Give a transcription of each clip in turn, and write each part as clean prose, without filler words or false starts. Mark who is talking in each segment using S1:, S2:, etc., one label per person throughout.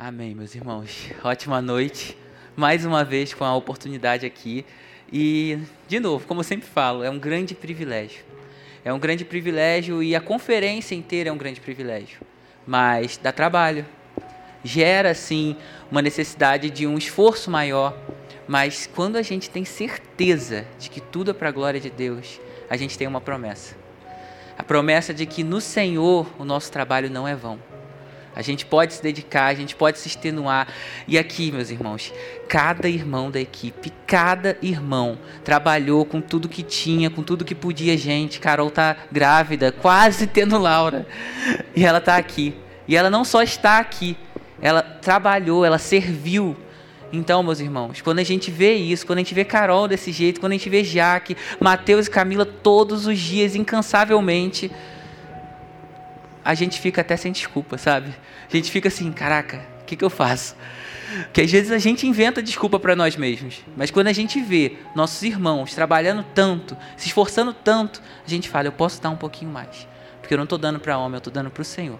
S1: Amém, meus irmãos. Ótima noite. Mais uma vez com a oportunidade aqui. E, de novo, como eu sempre falo, é um grande privilégio. É um grande privilégio e a conferência inteira é um grande privilégio. Mas dá trabalho. Gera, sim, uma necessidade de um esforço maior. Mas quando a gente tem certeza de que tudo é para a glória de Deus, a gente tem uma promessa. A promessa de que no Senhor o nosso trabalho não é vão. A gente pode se dedicar, a gente pode se extenuar. E aqui, meus irmãos, cada irmão da equipe, cada irmão trabalhou com tudo que tinha, com tudo que podia. Gente, Carol tá grávida, quase tendo Laura. E ela tá aqui. E ela não só está aqui, ela trabalhou, ela serviu. Então, meus irmãos, quando a gente vê isso, quando a gente vê Carol desse jeito, quando a gente vê Jaque, Mateus e Camila todos os dias, incansavelmente, a gente fica até sem desculpa, sabe? A gente fica assim, caraca, o que eu faço? Porque às vezes a gente inventa desculpa para nós mesmos. Mas quando a gente vê nossos irmãos trabalhando tanto, se esforçando tanto, a gente fala, eu posso dar um pouquinho mais. Porque eu não estou dando para homem, eu estou dando para o Senhor.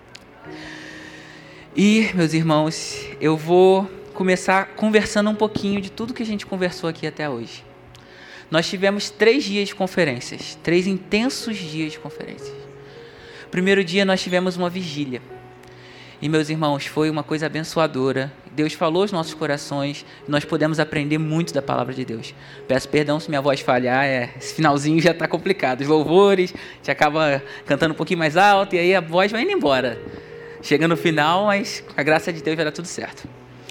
S1: E, meus irmãos, eu vou começar conversando um pouquinho de tudo que a gente conversou aqui até hoje. Nós tivemos 3 dias de conferências, 3 intensos dias de conferências. Primeiro dia nós tivemos uma vigília. E, meus irmãos, foi uma coisa abençoadora. Deus falou aos nossos corações. E nós podemos aprender muito da palavra de Deus. Peço perdão se minha voz falhar. Esse finalzinho já está complicado. Os louvores, a gente acaba cantando um pouquinho mais alto. E aí a voz vai indo embora. Chega no final, mas com a graça de Deus vai dar tudo certo.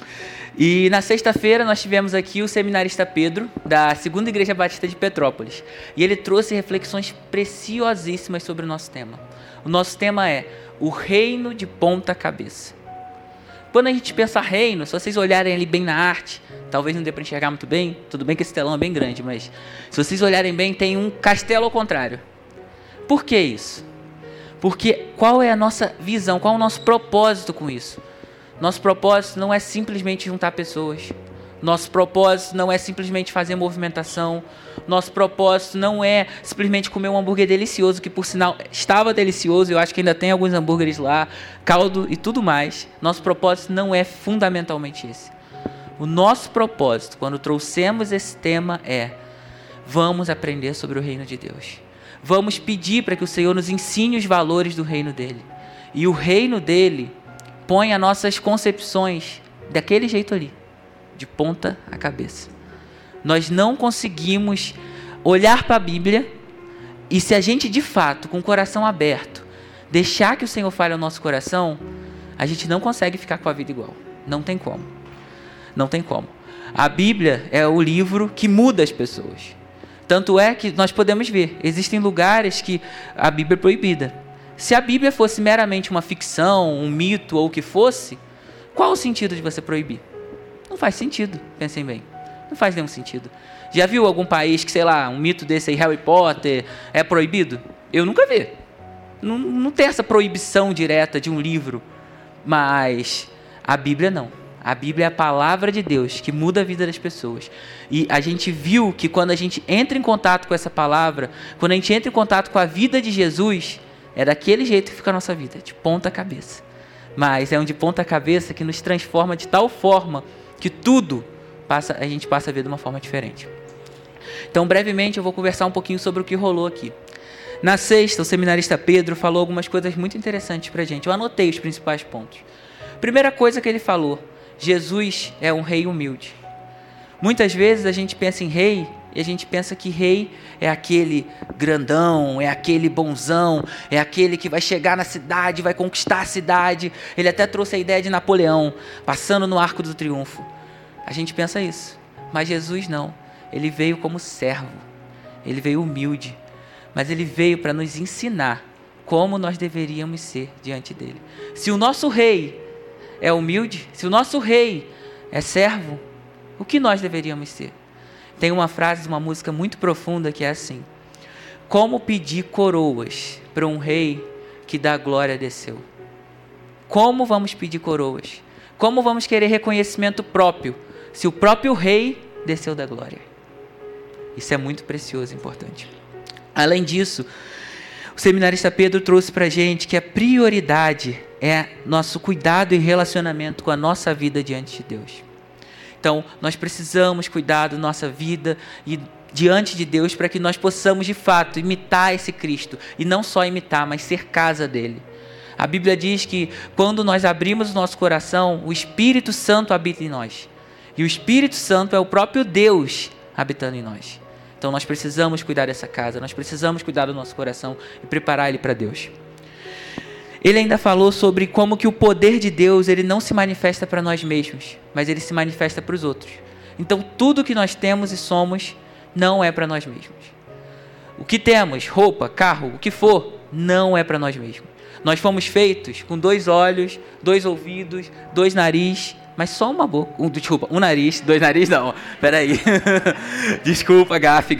S1: E na sexta-feira nós tivemos aqui o seminarista Pedro, da Segunda Igreja Batista de Petrópolis. E ele trouxe reflexões preciosíssimas sobre o nosso tema. O nosso tema é o reino de ponta cabeça. Quando a gente pensa reino, se vocês olharem ali bem na arte, talvez não dê para enxergar muito bem, tudo bem que esse telão é bem grande, mas se vocês olharem bem, tem um castelo ao contrário. Por que isso? Porque qual é a nossa visão, qual é o nosso propósito com isso? Nosso propósito não é simplesmente juntar pessoas. Nosso propósito não é simplesmente fazer movimentação. Nosso propósito não é simplesmente comer um hambúrguer delicioso, que por sinal estava delicioso, eu acho que ainda tem alguns hambúrgueres lá, caldo e tudo mais. Nosso propósito não é fundamentalmente esse. O nosso propósito, quando trouxemos esse tema, é: vamos aprender sobre o reino de Deus. Vamos pedir para que o Senhor nos ensine os valores do reino dele. E o reino dele põe as nossas concepções daquele jeito ali, de ponta a cabeça. Nós não conseguimos olhar para a Bíblia e, se a gente de fato, com o coração aberto, deixar que o Senhor fale ao nosso coração, a gente não consegue ficar com a vida igual. Não tem como. Não tem como. A Bíblia é o livro que muda as pessoas. Tanto é que nós podemos ver, existem lugares que a Bíblia é proibida. Se a Bíblia fosse meramente uma ficção, um mito ou o que fosse, qual o sentido de você proibir? Não faz sentido, pensem bem. Não faz nenhum sentido. Já viu algum país que, sei lá, um mito desse aí, Harry Potter, é proibido? Eu nunca vi. Não tem essa proibição direta de um livro. Mas a Bíblia não. A Bíblia é a palavra de Deus que muda a vida das pessoas. E a gente viu que quando a gente entra em contato com essa palavra, quando a gente entra em contato com a vida de Jesus, é daquele jeito que fica a nossa vida, de ponta cabeça. Mas é um de ponta cabeça que nos transforma de tal forma que tudo a gente passa a ver de uma forma diferente. Então, brevemente, eu vou conversar um pouquinho sobre o que rolou aqui. Na sexta, o seminarista Pedro falou algumas coisas muito interessantes para a gente. Eu anotei os principais pontos. Primeira coisa que ele falou: Jesus é um rei humilde. Muitas vezes a gente pensa em rei e a gente pensa que rei é aquele grandão, é aquele bonzão, é aquele que vai chegar na cidade, vai conquistar a cidade. Ele até trouxe a ideia de Napoleão, passando no Arco do Triunfo. A gente pensa isso, mas Jesus não. Ele veio como servo, ele veio humilde, mas ele veio para nos ensinar como nós deveríamos ser diante dele. Se o nosso rei é humilde, se o nosso rei é servo, o que nós deveríamos ser? Tem uma frase de uma música muito profunda que é assim: como pedir coroas para um rei que da glória desceu? Como vamos pedir coroas? Como vamos querer reconhecimento próprio se o próprio rei desceu da glória? Isso é muito precioso e importante. Além disso, o seminarista Pedro trouxe para a gente que a prioridade é nosso cuidado e relacionamento com a nossa vida diante de Deus. Então, nós precisamos cuidar da nossa vida e diante de Deus para que nós possamos, de fato, imitar esse Cristo. E não só imitar, mas ser casa dele. A Bíblia diz que quando nós abrimos o nosso coração, o Espírito Santo habita em nós. E o Espírito Santo é o próprio Deus habitando em nós. Então, nós precisamos cuidar dessa casa, nós precisamos cuidar do nosso coração e preparar ele para Deus. Ele ainda falou sobre como que o poder de Deus, ele não se manifesta para nós mesmos, mas ele se manifesta para os outros. Então, tudo que nós temos e somos não é para nós mesmos. O que temos, roupa, carro, o que for, não é para nós mesmos. Nós fomos feitos com 2 olhos, 2 ouvidos, 2 narizes, mas só uma boca. Desculpa, um nariz, 2 narizes não, peraí. Desculpa, gafe.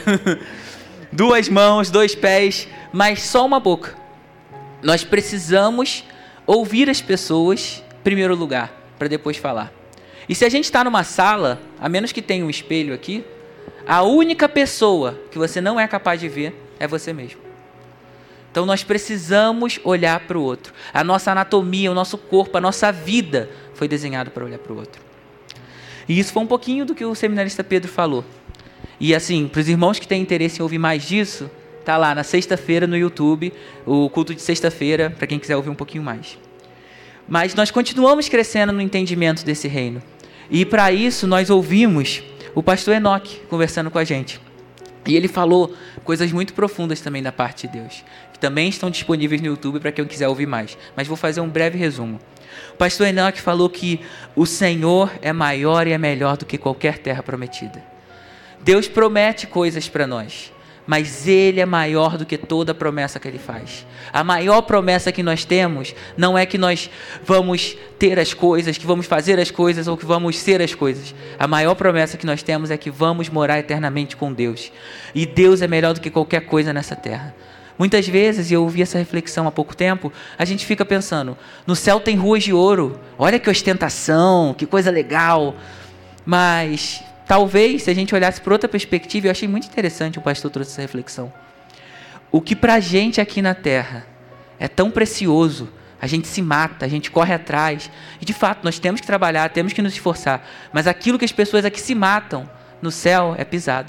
S1: 2 mãos, 2 pés, mas só uma boca. Nós precisamos ouvir as pessoas em primeiro lugar, para depois falar. E se a gente está numa sala, a menos que tenha um espelho aqui, a única pessoa que você não é capaz de ver é você mesmo. Então nós precisamos olhar para o outro. A nossa anatomia, o nosso corpo, a nossa vida foi desenhado para olhar para o outro. E isso foi um pouquinho do que o seminarista Pedro falou. E assim, para os irmãos que têm interesse em ouvir mais disso, tá lá na sexta-feira no YouTube, o culto de sexta-feira, para quem quiser ouvir um pouquinho mais. Mas nós continuamos crescendo no entendimento desse reino. E para isso nós ouvimos o pastor Enoque conversando com a gente. E ele falou coisas muito profundas também da parte de Deus, que também estão disponíveis no YouTube para quem quiser ouvir mais. Mas vou fazer um breve resumo. O pastor Enoque falou que o Senhor é maior e é melhor do que qualquer terra prometida. Deus promete coisas para nós, mas Ele é maior do que toda promessa que Ele faz. A maior promessa que nós temos não é que nós vamos ter as coisas, que vamos fazer as coisas ou que vamos ser as coisas. A maior promessa que nós temos é que vamos morar eternamente com Deus. E Deus é melhor do que qualquer coisa nessa terra. Muitas vezes, e eu ouvi essa reflexão há pouco tempo, a gente fica pensando, no céu tem ruas de ouro, olha que ostentação, que coisa legal. Mas talvez, se a gente olhasse por outra perspectiva, eu achei muito interessante o pastor trouxe essa reflexão. O que pra gente aqui na terra é tão precioso, a gente se mata, a gente corre atrás, e de fato nós temos que trabalhar, temos que nos esforçar, mas aquilo que as pessoas aqui se matam, no céu é pisado.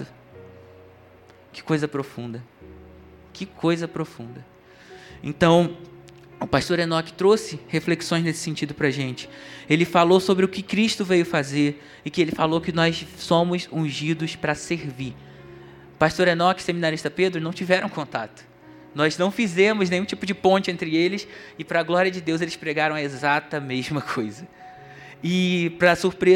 S1: Que coisa profunda. Que coisa profunda. Então, o pastor Enoque trouxe reflexões nesse sentido para a gente. Ele falou sobre o que Cristo veio fazer e que ele falou que nós somos ungidos para servir. Pastor Enoque e seminarista Pedro não tiveram contato. Nós não fizemos nenhum tipo de ponte entre eles e, para a glória de Deus, eles pregaram a exata mesma coisa. E, para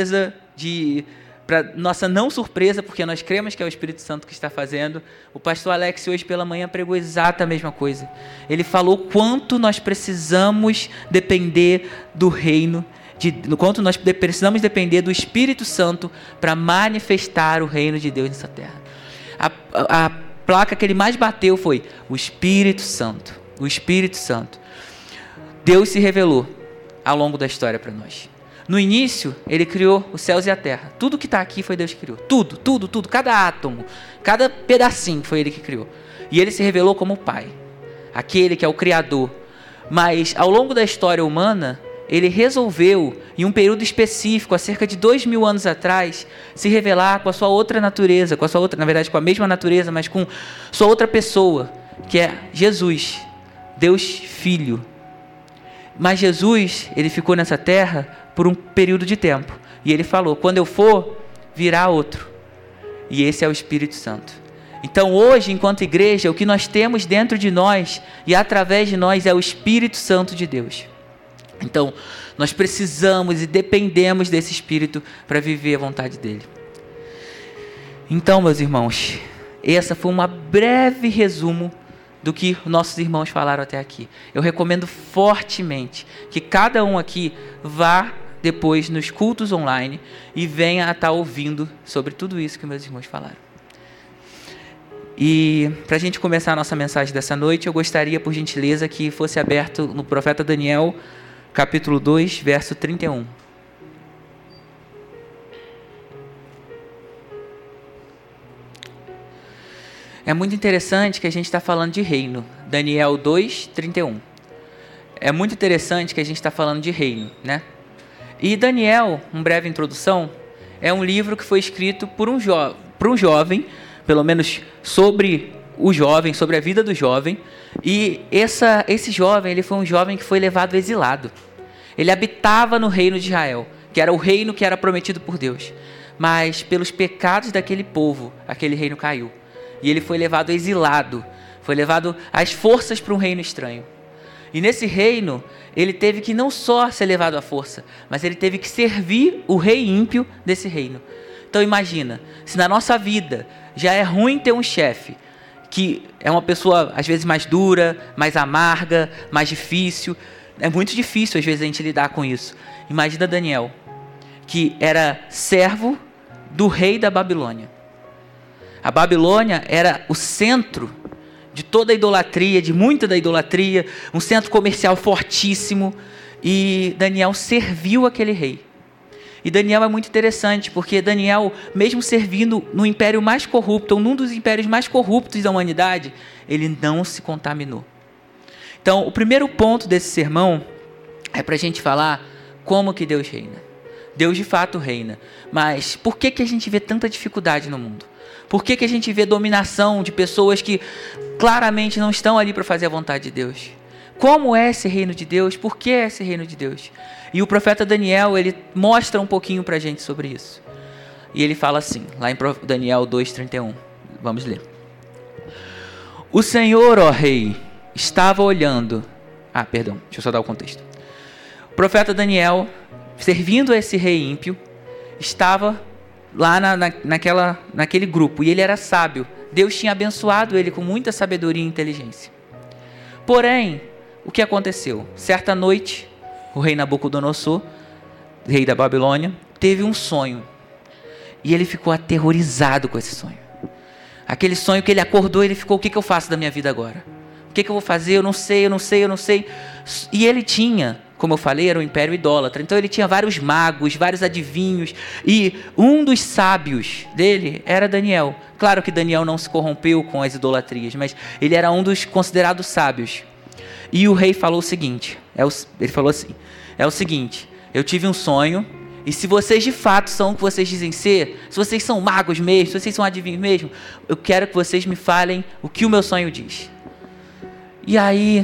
S1: nossa não surpresa, porque nós cremos que é o Espírito Santo que está fazendo, o pastor Alex hoje pela manhã pregou exata a mesma coisa. Ele falou quanto nós precisamos depender do reino, quanto nós precisamos depender do Espírito Santo para manifestar o reino de Deus nessa terra. A placa que ele mais bateu foi o Espírito Santo. O Espírito Santo. Deus se revelou ao longo da história para nós. No início, ele criou os céus e a terra. Tudo que está aqui foi Deus que criou. Tudo. Cada átomo, cada pedacinho foi ele que criou. E ele se revelou como o Pai. Aquele que é o Criador. Mas, ao longo da história humana, ele resolveu, em um período específico, há cerca de 2000 anos atrás, se revelar com a sua outra natureza, na verdade, com a mesma natureza, mas com sua outra pessoa, que é Jesus, Deus Filho. Mas Jesus, ele ficou nessa terra por um período de tempo. E ele falou, quando eu for, virá outro. E esse é o Espírito Santo. Então hoje, enquanto igreja, o que nós temos dentro de nós e através de nós é o Espírito Santo de Deus. Então, nós precisamos e dependemos desse Espírito para viver a vontade dele. Então, meus irmãos, essa foi uma breve resumo do que nossos irmãos falaram até aqui. Eu recomendo fortemente que cada um aqui vá depois nos cultos online e venha a estar ouvindo sobre tudo isso que meus irmãos falaram. E para a gente começar a nossa mensagem dessa noite, eu gostaria, por gentileza, que fosse aberto no profeta Daniel, capítulo 2, verso 31. É muito interessante que a gente está falando de reino. Daniel 2, 31. é muito interessante que a gente está falando de reino, né? E Daniel, uma breve introdução, é um livro que foi escrito por um jovem, pelo menos sobre o jovem, sobre a vida do jovem. E esse jovem, ele foi um jovem que foi levado exilado. Ele habitava no reino de Israel, que era o reino que era prometido por Deus. Mas pelos pecados daquele povo, aquele reino caiu. E ele foi levado exilado, foi levado às forças para um reino estranho. E nesse reino, ele teve que não só ser levado à força, mas ele teve que servir o rei ímpio desse reino. Então imagina, se na nossa vida já é ruim ter um chefe, que é uma pessoa às vezes mais dura, mais amarga, mais difícil, é muito difícil às vezes a gente lidar com isso. Imagina Daniel, que era servo do rei da Babilônia. A Babilônia era o centro de toda a idolatria, de muita da idolatria, um centro comercial fortíssimo, e Daniel serviu aquele rei. E Daniel é muito interessante, porque Daniel, mesmo servindo no império mais corrupto, ou num dos impérios mais corruptos da humanidade, ele não se contaminou. Então, o primeiro ponto desse sermão é para a gente falar como que Deus reina. Deus de fato reina, mas por que a gente vê tanta dificuldade no mundo? Por que a gente vê dominação de pessoas que claramente não estão ali para fazer a vontade de Deus? Como é esse reino de Deus? Por que é esse reino de Deus? E o profeta Daniel, ele mostra um pouquinho para a gente sobre isso. E ele fala assim, lá em Daniel 2:31. Vamos ler. O Senhor, ó rei, estava olhando... deixa eu só dar o contexto. O profeta Daniel, servindo a esse rei ímpio, estava lá naquele grupo, e ele era sábio. Deus tinha abençoado ele com muita sabedoria e inteligência. Porém, o que aconteceu? Certa noite, o rei Nabucodonosor, rei da Babilônia, teve um sonho. E ele ficou aterrorizado com esse sonho. Aquele sonho que ele acordou, ele ficou, o que eu faço da minha vida agora? O que eu vou fazer? Eu não sei. E ele tinha, como eu falei, era um império idólatra. Então ele tinha vários magos, vários adivinhos. E um dos sábios dele era Daniel. Claro que Daniel não se corrompeu com as idolatrias, mas ele era um dos considerados sábios. E o rei falou o seguinte, ele falou assim, é o seguinte, eu tive um sonho, e se vocês de fato são o que vocês dizem ser, se vocês são magos mesmo, se vocês são adivinhos mesmo, eu quero que vocês me falem o que o meu sonho diz. E aí,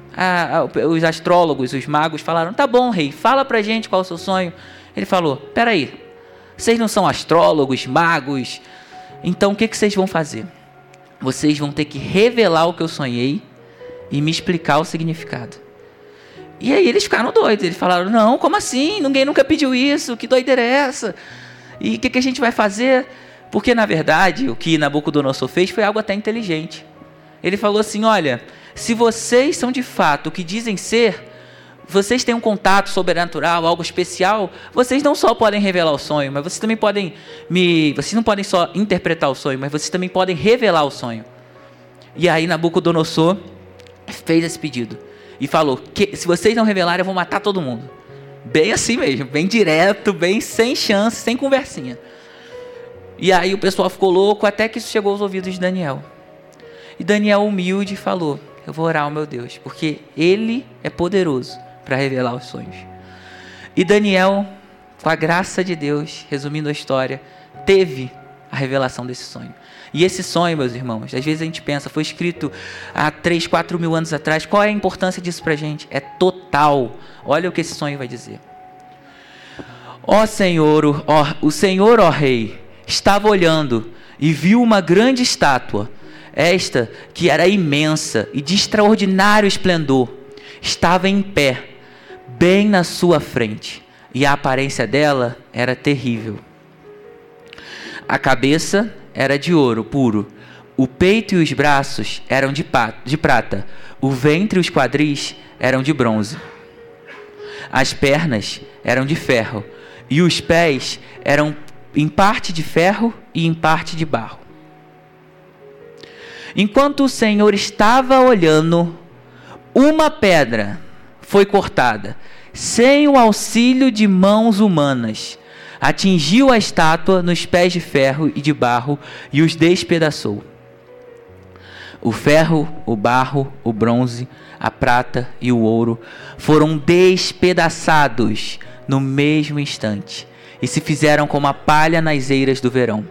S1: os astrólogos, os magos falaram, tá bom, rei, fala pra gente qual é o seu sonho. Ele falou, peraí, vocês não são astrólogos, magos, então o que vocês vão fazer? Vocês vão ter que revelar o que eu sonhei e me explicar o significado. E aí eles ficaram doidos, eles falaram, não, como assim? Ninguém nunca pediu isso, que doideira é essa? E o que a gente vai fazer? Porque na verdade, o que Nabucodonosor fez foi algo até inteligente. Ele falou assim, olha, se vocês são de fato o que dizem ser, vocês têm um contato sobrenatural, algo especial, vocês não só podem revelar o sonho, mas vocês também podem vocês não podem só interpretar o sonho, mas vocês também podem revelar o sonho. E aí Nabucodonosor fez esse pedido e falou que se vocês não revelarem, eu vou matar todo mundo. Bem assim mesmo, bem direto, bem sem chance, sem conversinha. E aí o pessoal ficou louco até que isso chegou aos ouvidos de Daniel. E Daniel, humilde, falou, eu vou orar ao meu Deus, porque Ele é poderoso para revelar os sonhos. E Daniel, com a graça de Deus, resumindo a história, teve a revelação desse sonho. E esse sonho, meus irmãos, às vezes a gente pensa, foi escrito há 3, 4 mil anos atrás, qual é a importância disso pra gente? É total. Olha o que esse sonho vai dizer. Ó Senhor, o Senhor, ó Rei, estava olhando e viu uma grande estátua, esta que era imensa e de extraordinário esplendor, estava em pé, bem na sua frente, e a aparência dela era terrível. A cabeça era de ouro puro, o peito e os braços eram de prata, o ventre e os quadris eram de bronze. As pernas eram de ferro, e os pés eram em parte de ferro e em parte de barro. Enquanto o Senhor estava olhando, uma pedra foi cortada, sem o auxílio de mãos humanas, atingiu a estátua nos pés de ferro e de barro e os despedaçou. O ferro, o barro, o bronze, a prata e o ouro foram despedaçados no mesmo instante e se fizeram como a palha nas eiras do verão.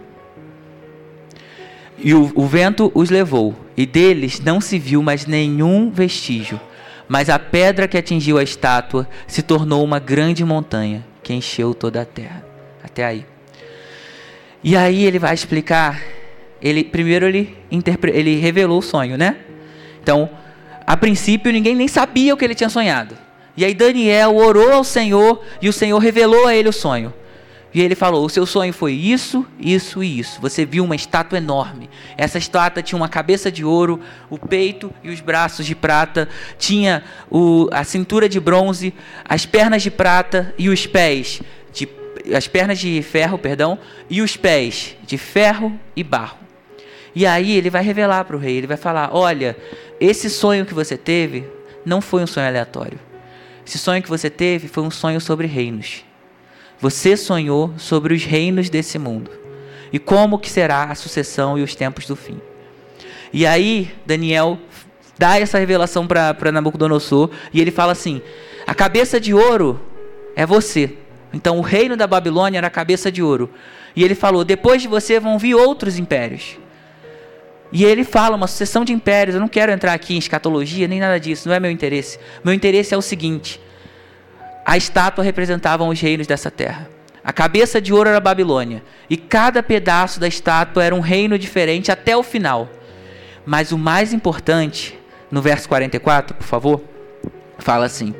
S1: E o vento os levou, e deles não se viu mais nenhum vestígio. Mas a pedra que atingiu a estátua se tornou uma grande montanha que encheu toda a terra. Até aí. E aí ele vai explicar. Primeiro ele revelou o sonho, né? Então, a princípio ninguém nem sabia o que ele tinha sonhado. E aí Daniel orou ao Senhor e o Senhor revelou a ele o sonho. E ele falou: o seu sonho foi isso, isso e isso. Você viu uma estátua enorme. Essa estátua tinha uma cabeça de ouro, o peito e os braços de prata, tinha a cintura de bronze, as pernas de prata e os pés, as pernas de ferro, e os pés de ferro e barro. E aí ele vai revelar para o rei, ele vai falar: olha, esse sonho que você teve não foi um sonho aleatório. Esse sonho que você teve foi um sonho sobre reinos. Você sonhou sobre os reinos desse mundo e como que será a sucessão e os tempos do fim. E aí Daniel dá essa revelação para Nabucodonosor e ele fala assim: a cabeça de ouro é você. Então o reino da Babilônia era a cabeça de ouro. E ele falou: depois de você vão vir outros impérios. E ele fala uma sucessão de impérios. Eu não quero entrar aqui em escatologia nem nada disso, não é meu interesse. Meu interesse é o seguinte: a estátua representava os reinos dessa terra. A cabeça de ouro era a Babilônia. E cada pedaço da estátua era um reino diferente até o final. Mas o mais importante, no verso 44, por favor, fala assim: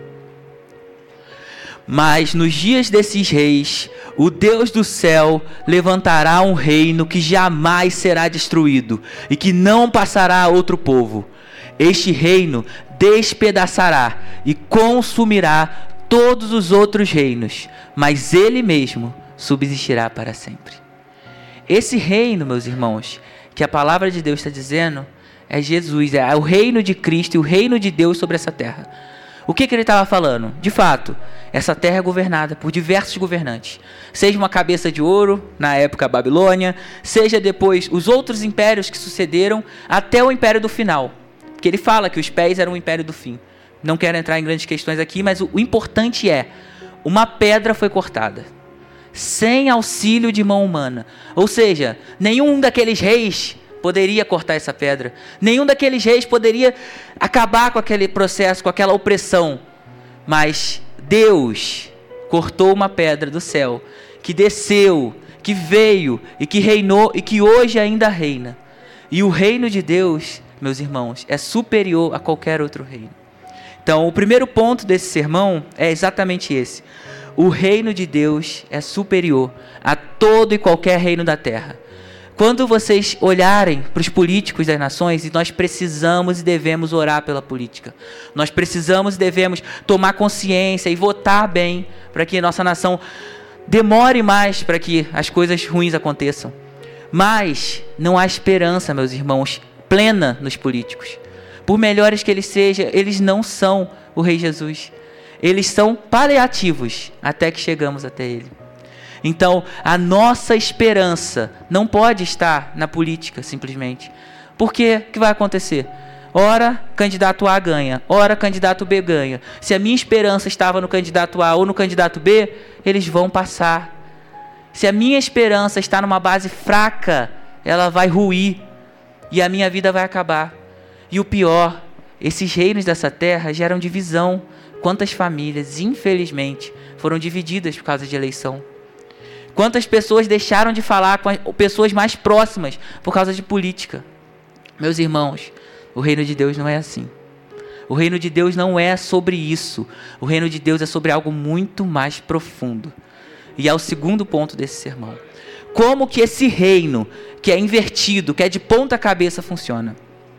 S1: mas nos dias desses reis, o Deus do céu levantará um reino que jamais será destruído e que não passará a outro povo. Este reino despedaçará e consumirá todos os outros reinos, mas ele mesmo subsistirá para sempre. Esse reino, meus irmãos, que a palavra de Deus está dizendo, é Jesus, é o reino de Cristo e o reino de Deus sobre essa terra. O que ele estava falando? De fato, essa terra é governada por diversos governantes. Seja uma cabeça de ouro, na época a Babilônia, seja depois os outros impérios que sucederam até o império do final. Porque ele fala que os pés eram o império do fim. Não quero entrar em grandes questões aqui, mas o importante é: uma pedra foi cortada, sem auxílio de mão humana. Ou seja, nenhum daqueles reis poderia cortar essa pedra. Nenhum daqueles reis poderia acabar com aquele processo, com aquela opressão. Mas Deus cortou uma pedra do céu, que desceu, que veio e que reinou e que hoje ainda reina. E o reino de Deus, meus irmãos, é superior a qualquer outro reino. Então, o primeiro ponto desse sermão é exatamente esse: o reino de Deus é superior a todo e qualquer reino da terra. Quando vocês olharem para os políticos das nações, e nós precisamos e devemos orar pela política, nós precisamos e devemos tomar consciência e votar bem para que a nossa nação demore mais para que as coisas ruins aconteçam. Mas não há esperança, meus irmãos, plena nos políticos. Por melhores que eles sejam, eles não são o Rei Jesus. Eles são paliativos até que chegamos até Ele. Então, a nossa esperança não pode estar na política, simplesmente. Por quê? O que vai acontecer? Ora, candidato A ganha, ora, candidato B ganha. Se a minha esperança estava no candidato A ou no candidato B, eles vão passar. Se a minha esperança está numa base fraca, ela vai ruir e a minha vida vai acabar. E o pior, esses reinos dessa terra geram divisão. Quantas famílias, infelizmente, foram divididas por causa de eleição? Quantas pessoas deixaram de falar com as pessoas mais próximas por causa de política? Meus irmãos, o reino de Deus não é assim. O reino de Deus não é sobre isso. O reino de Deus é sobre algo muito mais profundo. E é o segundo ponto desse sermão. Como que esse reino, que é invertido, que é de ponta cabeça, funciona?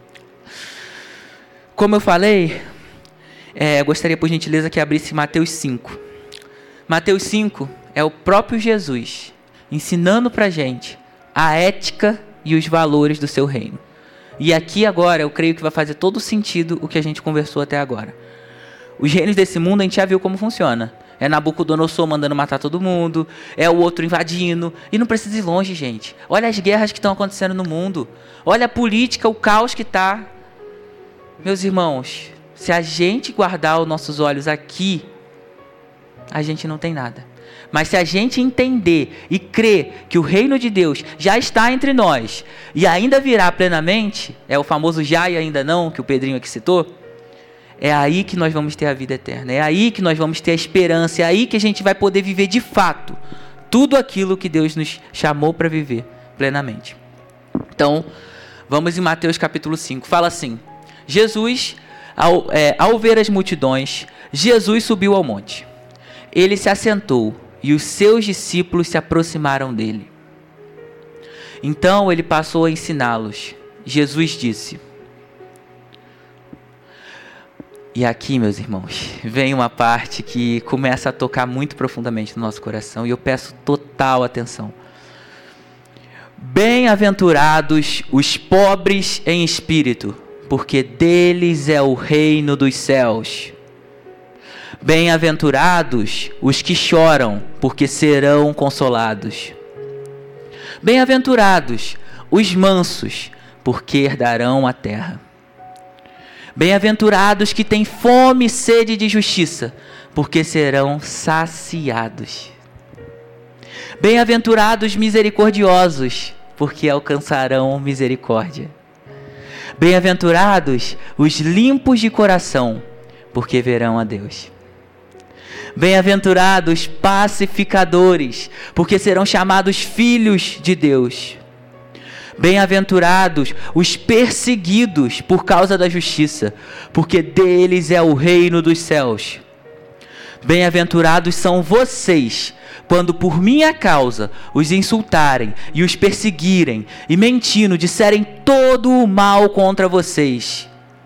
S1: Como eu falei, gostaria por gentileza que abrisse Mateus 5. Mateus 5 é o próprio Jesus ensinando pra gente a ética e os valores do seu reino. E aqui agora eu creio que vai fazer todo sentido o que a gente conversou até agora. Os reinos desse mundo a gente já viu como funciona. É Nabucodonosor mandando matar todo mundo, é o outro invadindo. E não precisa ir longe, gente. Olha as guerras que estão acontecendo no mundo. Olha a política, o caos que está. Meus irmãos, se a gente guardar os nossos olhos aqui, a gente não tem nada. Mas se a gente entender e crer que o reino de Deus já está entre nós e ainda virá plenamente, é o famoso já e ainda não, que o Pedrinho aqui citou, é aí que nós vamos ter a vida eterna, é aí que nós vamos ter a esperança, é aí que a gente vai poder viver de fato tudo aquilo que Deus nos chamou para viver plenamente. Então, vamos em Mateus capítulo 5, fala assim: Jesus, ao ver as multidões, Jesus subiu ao monte. Ele se assentou e os seus discípulos se aproximaram dele. Então ele passou a ensiná-los. Jesus disse... E aqui, meus irmãos, vem uma parte que começa a tocar muito profundamente no nosso coração e eu peço total atenção. Bem-aventurados os pobres em espírito, porque deles é o reino dos céus. Bem-aventurados os que choram, porque serão consolados. Bem-aventurados os mansos, porque herdarão a terra. Bem-aventurados que têm fome e sede de justiça, porque serão saciados. Bem-aventurados misericordiosos, porque alcançarão misericórdia. Bem-aventurados os limpos de coração, porque verão a Deus. Bem-aventurados pacificadores, porque serão chamados filhos de Deus. Bem-aventurados os perseguidos por causa da justiça, porque deles é o reino dos céus. Bem-aventurados são vocês, quando por minha causa os insultarem e os perseguirem, e mentindo disserem todo o mal contra vocês.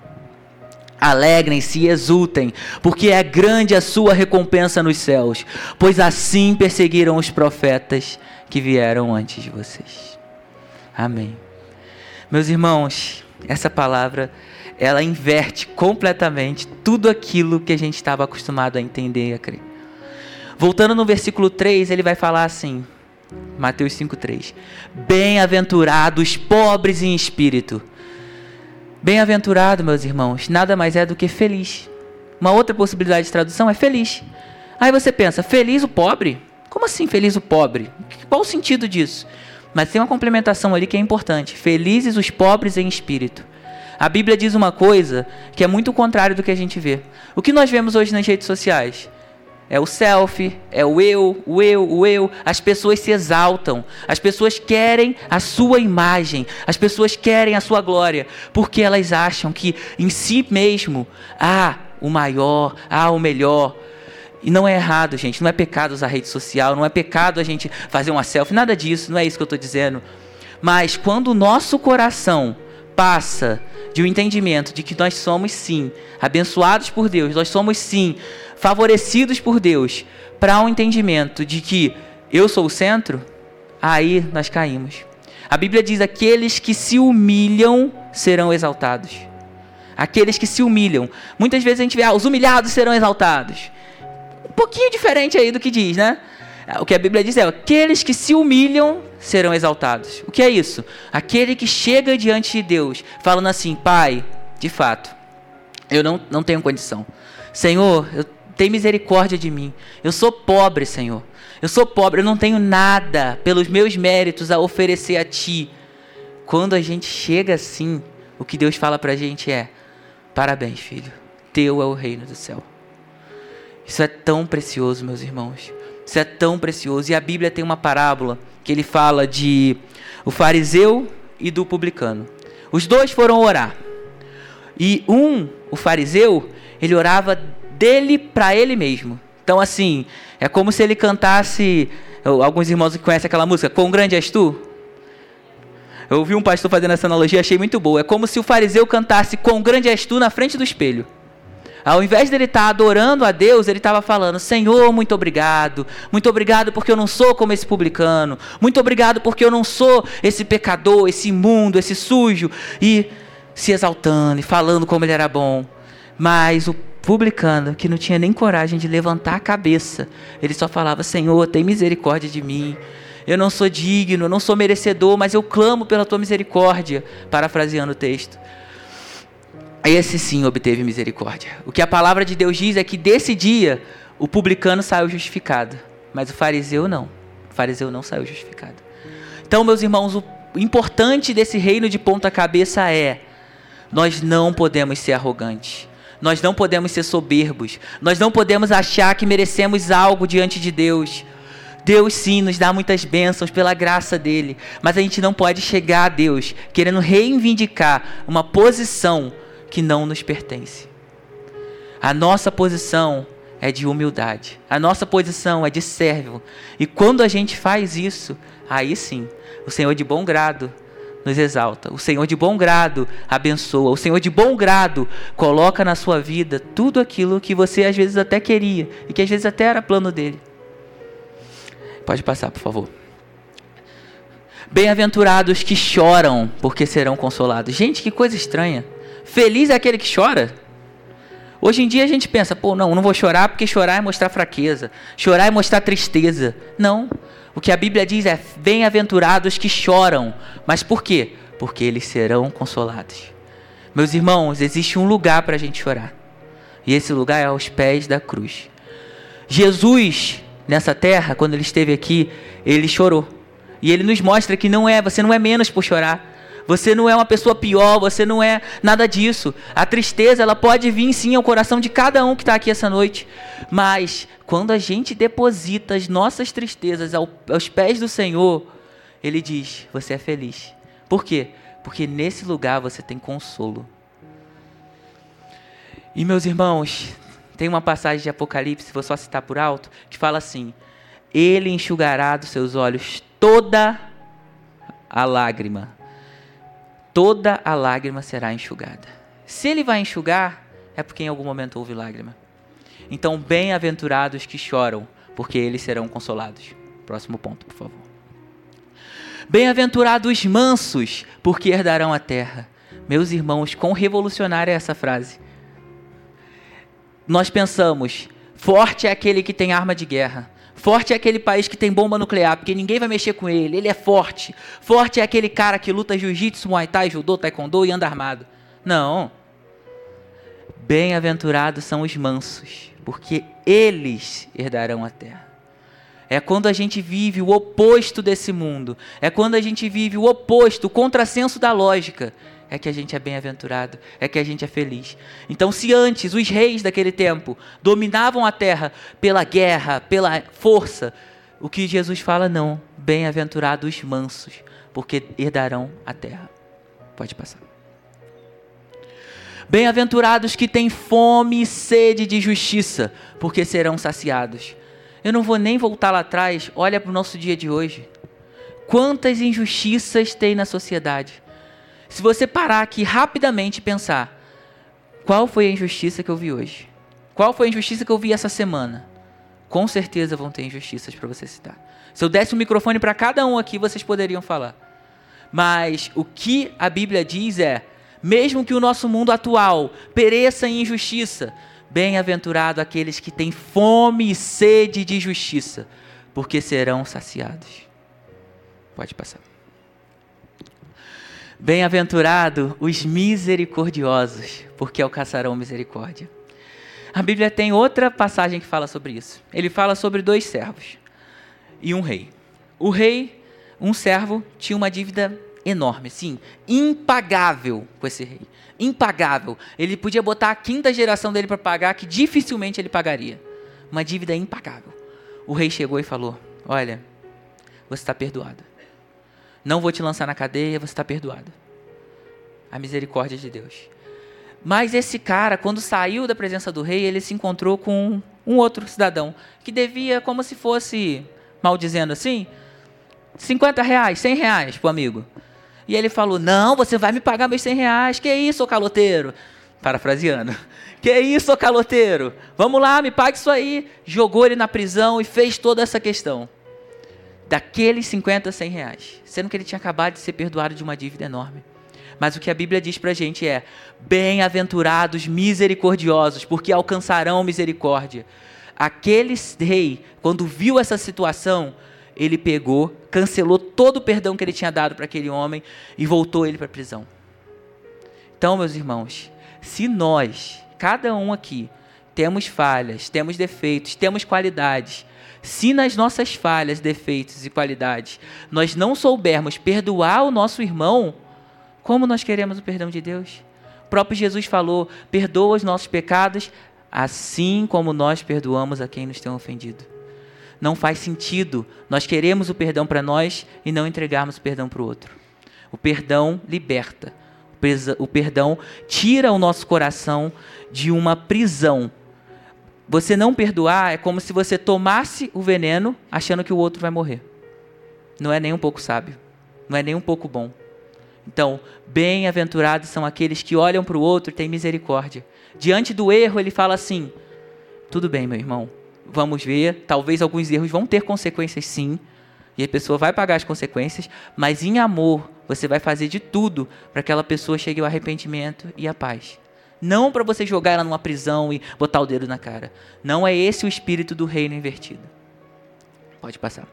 S1: Alegrem-se e exultem, porque é grande a sua recompensa nos céus, pois assim perseguiram os profetas que vieram antes de vocês. Amém. Meus irmãos, essa palavra, ela inverte completamente tudo aquilo que a gente estava acostumado a entender e a crer. Voltando no versículo 3, ele vai falar assim, Mateus 5,3: Bem-aventurados pobres em espírito. Bem-aventurado, meus irmãos, nada mais é do que feliz. Uma outra possibilidade de tradução é feliz. Aí você pensa, feliz o pobre? Como assim feliz o pobre? Qual o sentido disso? Mas tem uma complementação ali que é importante. Felizes os pobres em espírito. A Bíblia diz uma coisa que é muito contrário do que a gente vê. O que nós vemos hoje nas redes sociais? É o selfie, é o eu. As pessoas se exaltam. As pessoas querem a sua imagem. As pessoas querem a sua glória. Porque elas acham que em si mesmo há o maior, há o melhor. E não é errado, gente. Não é pecado usar rede social. Não é pecado a gente fazer uma selfie. Nada disso. Não é isso que eu estou dizendo. Mas quando o nosso coração passa de um entendimento de que nós somos sim abençoados por Deus, nós somos sim favorecidos por Deus, para um entendimento de que eu sou o centro, aí nós caímos. A Bíblia diz: aqueles que se humilham serão exaltados. Aqueles que se humilham. Muitas vezes a gente vê, os humilhados serão exaltados. Um pouquinho diferente aí do que diz, né? O que a Bíblia diz é: aqueles que se humilham serão exaltados. O que é isso? Aquele que chega diante de Deus falando assim: Pai, de fato, eu não tenho condição. Senhor, tem misericórdia de mim. Eu sou pobre, Senhor. Eu sou pobre, eu não tenho nada pelos meus méritos a oferecer a Ti. Quando a gente chega assim, o que Deus fala pra gente é: parabéns, filho, teu é o reino do céu. Isso é tão precioso, meus irmãos. Isso é tão precioso. E a Bíblia tem uma parábola que ele fala de o fariseu e do publicano. Os dois foram orar. E o fariseu, ele orava dele para ele mesmo. Então assim, é como se ele cantasse, alguns irmãos que conhecem aquela música, Quão Grande És Tu? Eu ouvi um pastor fazendo essa analogia, achei muito boa. É como se o fariseu cantasse Quão Grande És Tu na frente do espelho. Ao invés dele estar adorando a Deus, ele estava falando: Senhor, muito obrigado porque eu não sou como esse publicano, muito obrigado porque eu não sou esse pecador, esse imundo, esse sujo, e se exaltando e falando como ele era bom. Mas o publicano que não tinha nem coragem de levantar a cabeça. Ele só falava: Senhor, tem misericórdia de mim. Eu não sou digno, eu não sou merecedor, mas eu clamo pela tua misericórdia. Parafraseando o texto. Esse sim obteve misericórdia. O que a palavra de Deus diz é que desse dia o publicano saiu justificado, mas o fariseu não. O fariseu não saiu justificado. Então, meus irmãos, o importante desse reino de ponta cabeça é: nós não podemos ser arrogantes. Nós não podemos ser soberbos. Nós não podemos achar que merecemos algo diante de Deus. Deus sim nos dá muitas bênçãos pela graça dele, mas a gente não pode chegar a Deus querendo reivindicar uma posição que não nos pertence. A nossa posição é de humildade. A nossa posição é de servo. E quando a gente faz isso, aí sim, o Senhor de bom grado nos exalta. O Senhor de bom grado abençoa. O Senhor de bom grado coloca na sua vida tudo aquilo que você às vezes até queria e que às vezes até era plano dele. Pode passar, por favor. Bem-aventurados que choram, porque serão consolados. Gente, que coisa estranha. Feliz é aquele que chora? Hoje em dia a gente pensa: pô, não vou chorar porque chorar é mostrar fraqueza. Chorar é mostrar tristeza. Não. O que a Bíblia diz é: bem-aventurados que choram. Mas por quê? Porque eles serão consolados. Meus irmãos, existe um lugar para a gente chorar. E esse lugar é aos pés da cruz. Jesus, nessa terra, quando ele esteve aqui, ele chorou. E ele nos mostra que você não é menos por chorar. Você não é uma pessoa pior, você não é nada disso. A tristeza, ela pode vir sim ao coração de cada um que está aqui essa noite. Mas quando a gente deposita as nossas tristezas aos pés do Senhor, ele diz: você é feliz. Por quê? Porque nesse lugar você tem consolo. E meus irmãos, tem uma passagem de Apocalipse, vou só citar por alto, que fala assim: ele enxugará dos seus olhos toda a lágrima. Toda a lágrima será enxugada. Se ele vai enxugar, é porque em algum momento houve lágrima. Então, bem-aventurados que choram, porque eles serão consolados. Próximo ponto, por favor. Bem-aventurados mansos, porque herdarão a terra. Meus irmãos, quão revolucionária é essa frase. Nós pensamos: forte é aquele que tem arma de guerra. Forte é aquele país que tem bomba nuclear, porque ninguém vai mexer com ele. Ele é forte. Forte é aquele cara que luta jiu-jitsu, muay thai, judô, taekwondo e anda armado. Não. Bem-aventurados são os mansos, porque eles herdarão a terra. É quando a gente vive o oposto desse mundo. É quando a gente vive o oposto, o contrassenso da lógica. É que a gente é bem-aventurado, é que a gente é feliz. Então, se antes os reis daquele tempo dominavam a terra pela guerra, pela força, o que Jesus fala: não, bem-aventurados os mansos, porque herdarão a terra. Pode passar. Bem-aventurados que têm fome e sede de justiça, porque serão saciados. Eu não vou nem voltar lá atrás, olha para o nosso dia de hoje. Quantas injustiças tem na sociedade? Se você parar aqui rapidamente e pensar: qual foi a injustiça que eu vi hoje? Qual foi a injustiça que eu vi essa semana? Com certeza vão ter injustiças para você citar. Se eu desse um microfone para cada um aqui, vocês poderiam falar. Mas o que a Bíblia diz é: mesmo que o nosso mundo atual pereça em injustiça, bem-aventurado aqueles que têm fome e sede de justiça, porque serão saciados. Pode passar. Bem-aventurado os misericordiosos, porque alcançarão misericórdia. A Bíblia tem outra passagem que fala sobre isso. Ele fala sobre 2 servos e um rei. O rei, um servo, tinha uma dívida enorme, sim, impagável com esse rei. Impagável. Ele podia botar a 5ª geração dele para pagar, que dificilmente ele pagaria. Uma dívida impagável. O rei chegou e falou: olha, você está perdoado. Não vou te lançar na cadeia, você está perdoado. A misericórdia de Deus. Mas esse cara, quando saiu da presença do rei, ele se encontrou com um outro cidadão, que devia, como se fosse, mal dizendo assim, R$50, R$100 pro amigo. E ele falou: não, você vai me pagar meus R$100. Que isso, ô caloteiro? Parafraseando. Que isso, ô caloteiro? Vamos lá, me pague isso aí. Jogou ele na prisão e fez toda essa questão. Daqueles 50, R$100, sendo que ele tinha acabado de ser perdoado de uma dívida enorme. Mas o que a Bíblia diz pra gente é: bem-aventurados misericordiosos, porque alcançarão misericórdia. Aquele rei, quando viu essa situação, ele pegou, cancelou todo o perdão que ele tinha dado para aquele homem e voltou ele para a prisão. Então, meus irmãos, se nós, cada um aqui, temos falhas, temos defeitos, temos qualidades, se nas nossas falhas, defeitos e qualidades nós não soubermos perdoar o nosso irmão, como nós queremos o perdão de Deus? O próprio Jesus falou: perdoa os nossos pecados, assim como nós perdoamos a quem nos tem ofendido. Não faz sentido nós queremos o perdão para nós e não entregarmos o perdão para o outro. O perdão liberta. O perdão tira o nosso coração de uma prisão. Você não perdoar é como se você tomasse o veneno achando que o outro vai morrer. Não é nem um pouco sábio. Não é nem um pouco bom. Então, bem-aventurados são aqueles que olham para o outro e têm misericórdia. Diante do erro, ele fala assim: tudo bem, meu irmão, vamos ver, talvez alguns erros vão ter consequências sim, e a pessoa vai pagar as consequências, mas em amor, você vai fazer de tudo para que aquela pessoa chegue ao arrependimento e à paz. Não para você jogar ela numa prisão e botar o dedo na cara. Não é esse o espírito do reino invertido. Pode passar.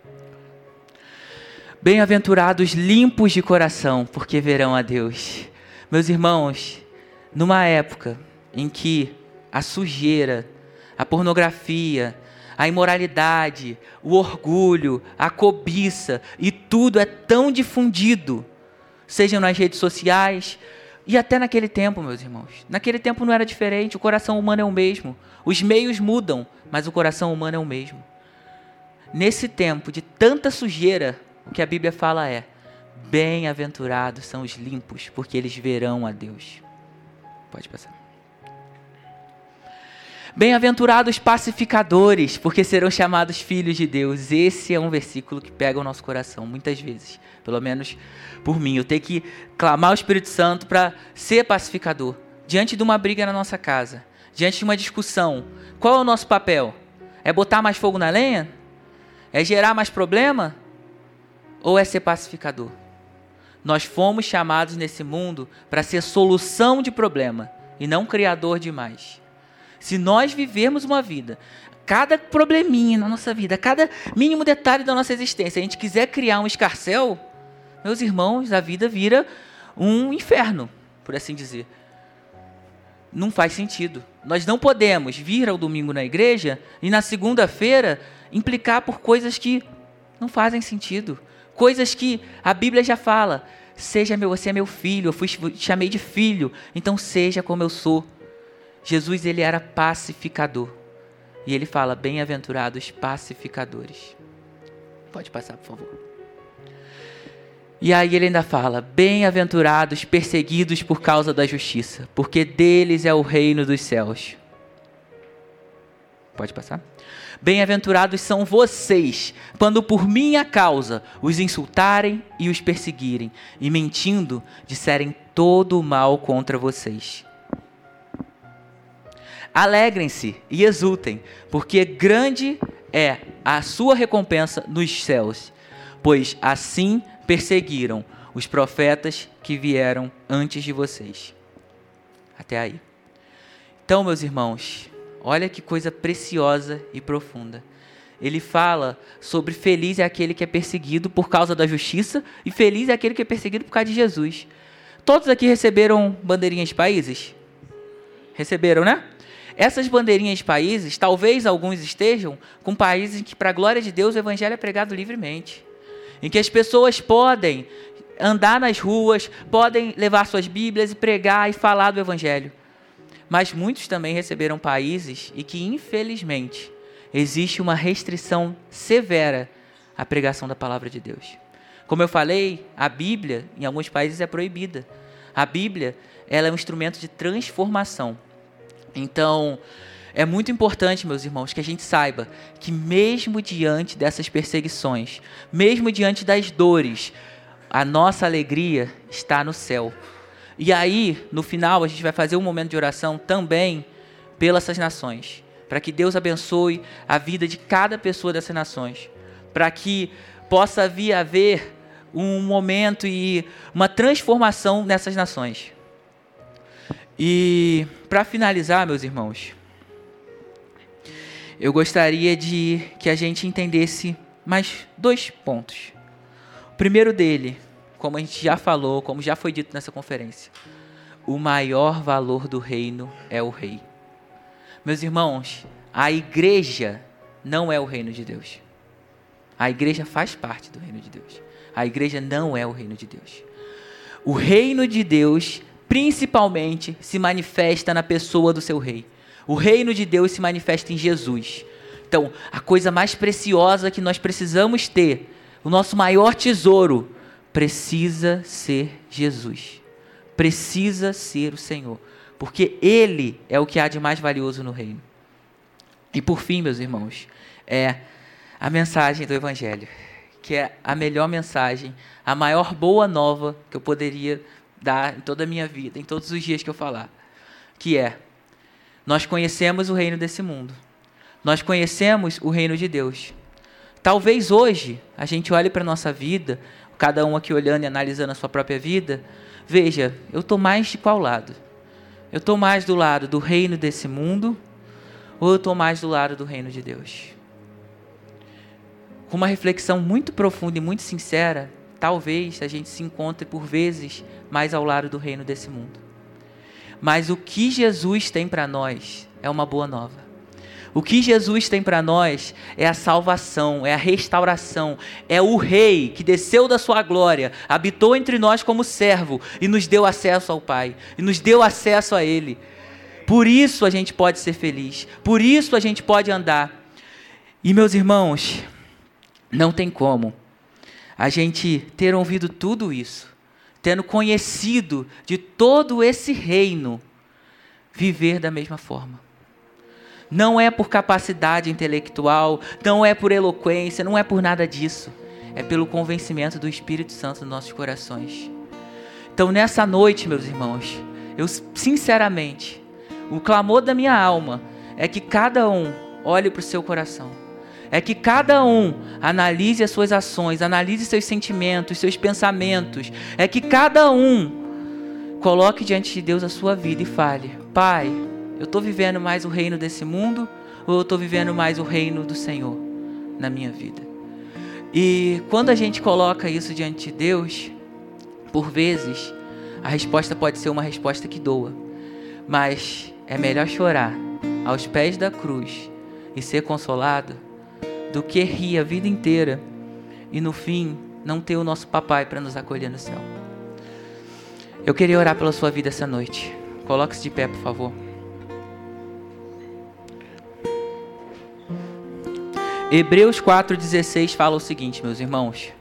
S1: Bem-aventurados limpos de coração, porque verão a Deus. Meus irmãos, numa época em que a sujeira, a pornografia, a imoralidade, o orgulho, a cobiça e tudo é tão difundido, seja nas redes sociais e até naquele tempo, meus irmãos. Naquele tempo não era diferente, o coração humano é o mesmo. Os meios mudam, mas o coração humano é o mesmo. Nesse tempo de tanta sujeira, o que a Bíblia fala é: bem-aventurados são os limpos, porque eles verão a Deus. Pode passar. Bem-aventurados pacificadores, porque serão chamados filhos de Deus. Esse é um versículo que pega o nosso coração, muitas vezes. Pelo menos por mim. Eu tenho que clamar ao Espírito Santo para ser pacificador. Diante de uma briga na nossa casa, diante de uma discussão, qual é o nosso papel? É botar mais fogo na lenha? É gerar mais problema? Ou é ser pacificador? Nós fomos chamados nesse mundo para ser solução de problema e não criador de mais. Se nós vivermos uma vida, cada probleminha na nossa vida, cada mínimo detalhe da nossa existência, a gente quiser criar um escarcéu, meus irmãos, a vida vira um inferno, por assim dizer. Não faz sentido. Nós não podemos vir ao domingo na igreja e na segunda-feira implicar por coisas que não fazem sentido. Coisas que a Bíblia já fala: você é meu filho, eu chamei de filho, então seja como eu sou. Jesus, ele era pacificador. E ele fala: bem-aventurados pacificadores. Pode passar, por favor. E aí ele ainda fala: bem-aventurados perseguidos por causa da justiça, porque deles é o reino dos céus. Pode passar. Bem-aventurados são vocês, quando por minha causa os insultarem e os perseguirem, e mentindo disserem todo o mal contra vocês. Alegrem-se e exultem, porque grande é a sua recompensa nos céus, pois assim perseguiram os profetas que vieram antes de vocês. Até aí. Então, meus irmãos, olha que coisa preciosa e profunda. Ele fala sobre feliz é aquele que é perseguido por causa da justiça e feliz é aquele que é perseguido por causa de Jesus. Todos aqui receberam bandeirinhas de países? Receberam, né? Essas bandeirinhas de países, talvez alguns estejam com países em que, para a glória de Deus, o evangelho é pregado livremente. Em que as pessoas podem andar nas ruas, podem levar suas bíblias e pregar e falar do evangelho. Mas muitos também receberam países e que, infelizmente, existe uma restrição severa à pregação da palavra de Deus. Como eu falei, a Bíblia, em alguns países, é proibida. A Bíblia, ela é um instrumento de transformação. Então, é muito importante, meus irmãos, que a gente saiba que mesmo diante dessas perseguições, mesmo diante das dores, a nossa alegria está no céu. E aí, no final, a gente vai fazer um momento de oração também pelas essas nações, para que Deus abençoe a vida de cada pessoa dessas nações, para que possa vir a haver um momento e uma transformação nessas nações. E para finalizar, meus irmãos, eu gostaria de que a gente entendesse mais 2 pontos. O primeiro dele, como a gente já falou, como já foi dito nessa conferência, o maior valor do reino é o rei. Meus irmãos, a igreja não é o reino de Deus. A igreja faz parte do reino de Deus. A igreja não é o reino de Deus. O reino de Deus, principalmente, se manifesta na pessoa do seu rei. O reino de Deus se manifesta em Jesus. Então, a coisa mais preciosa que nós precisamos ter, o nosso maior tesouro, precisa ser Jesus. Precisa ser o Senhor. Porque Ele é o que há de mais valioso no reino. E por fim, meus irmãos, é a mensagem do Evangelho, que é a melhor mensagem, a maior boa nova que eu poderia dar em toda a minha vida, em todos os dias que eu falar, que é: nós conhecemos o reino desse mundo, nós conhecemos o reino de Deus. Talvez hoje a gente olhe para a nossa vida, cada um aqui olhando e analisando a sua própria vida, veja, eu estou mais de qual lado? Eu estou mais do lado do reino desse mundo, ou eu estou mais do lado do reino de Deus? Com uma reflexão muito profunda e muito sincera, talvez a gente se encontre por vezes mais ao lado do reino desse mundo. Mas o que Jesus tem para nós é uma boa nova. O que Jesus tem para nós é a salvação, é a restauração, é o Rei que desceu da sua glória, habitou entre nós como servo e nos deu acesso ao Pai, e nos deu acesso a Ele. Por isso a gente pode ser feliz, por isso a gente pode andar. E meus irmãos, não tem como a gente ter ouvido tudo isso, tendo conhecido de todo esse reino, viver da mesma forma. Não é por capacidade intelectual, não é por eloquência, não é por nada disso. É pelo convencimento do Espírito Santo nos nossos corações. Então, nessa noite, meus irmãos, eu sinceramente, o clamor da minha alma é que cada um olhe para o seu coração. É que cada um analise as suas ações, analise seus sentimentos, seus pensamentos. É que cada um coloque diante de Deus a sua vida e fale: Pai, eu estou vivendo mais o reino desse mundo ou eu estou vivendo mais o reino do Senhor na minha vida? E quando a gente coloca isso diante de Deus, por vezes, a resposta pode ser uma resposta que doa. Mas é melhor chorar aos pés da cruz e ser consolado do que rir a vida inteira e no fim não ter o nosso papai para nos acolher no céu. Eu queria orar pela sua vida essa noite. Coloque-se de pé, por favor. Hebreus 4,16 fala o seguinte, meus irmãos: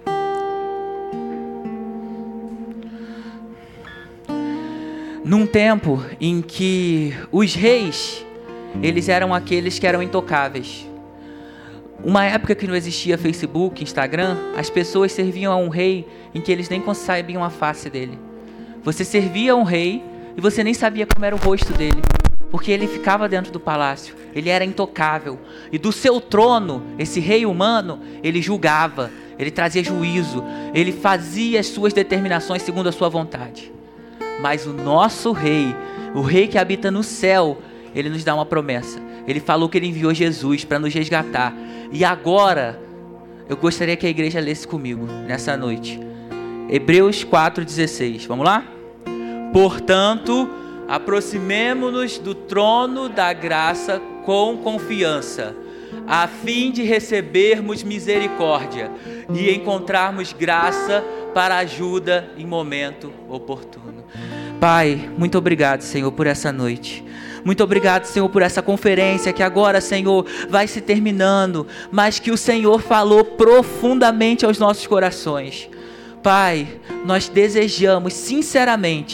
S1: num tempo em que os reis, eles eram aqueles que eram intocáveis. Uma época que não existia Facebook, Instagram, as pessoas serviam a um rei em que eles nem sabiam a face dele. Você servia a um rei e você nem sabia como era o rosto dele, porque ele ficava dentro do palácio, ele era intocável. E do seu trono, esse rei humano, ele julgava, ele trazia juízo, ele fazia as suas determinações segundo a sua vontade. Mas o nosso rei, o rei que habita no céu, ele nos dá uma promessa. Ele falou que ele enviou Jesus para nos resgatar. E agora, eu gostaria que a igreja lesse comigo nessa noite. Hebreus 4,16. Vamos lá? Portanto, aproximemo-nos do trono da graça com confiança, a fim de recebermos misericórdia e encontrarmos graça para ajuda em momento oportuno. Pai, muito obrigado, Senhor, por essa noite. Muito obrigado, Senhor, por essa conferência que agora, Senhor, vai se terminando, mas que o Senhor falou profundamente aos nossos corações. Pai, nós desejamos sinceramente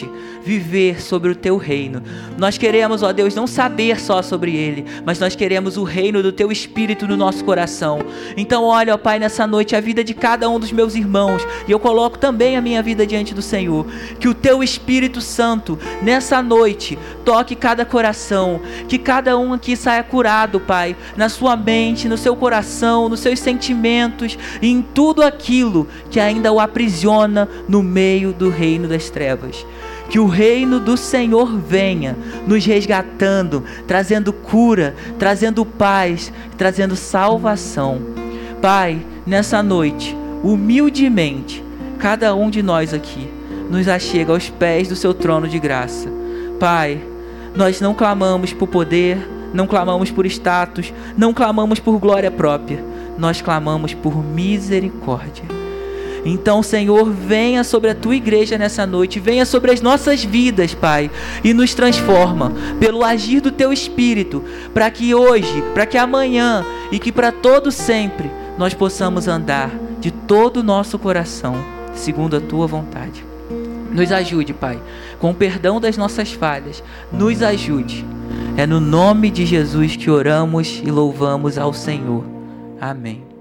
S1: viver sobre o teu reino. Nós queremos, ó Deus, não saber só sobre ele, mas nós queremos o reino do teu Espírito no nosso coração. Então olha, ó Pai, nessa noite a vida de cada um dos meus irmãos, e eu coloco também a minha vida diante do Senhor, que o teu Espírito Santo nessa noite toque cada coração, que cada um aqui saia curado, Pai, na sua mente, no seu coração, nos seus sentimentos, e em tudo aquilo que ainda o aprisiona no meio do reino das trevas. Que o reino do Senhor venha nos resgatando, trazendo cura, trazendo paz, trazendo salvação. Pai, nessa noite, humildemente, cada um de nós aqui nos achega aos pés do seu trono de graça. Pai, nós não clamamos por poder, não clamamos por status, não clamamos por glória própria, nós clamamos por misericórdia. Então, Senhor, venha sobre a tua igreja nessa noite, venha sobre as nossas vidas, Pai, e nos transforma pelo agir do teu Espírito, para que hoje, para que amanhã e que para todo sempre nós possamos andar de todo o nosso coração, segundo a tua vontade. Nos ajude, Pai, com o perdão das nossas falhas, nos ajude. É no nome de Jesus que oramos e louvamos ao Senhor. Amém.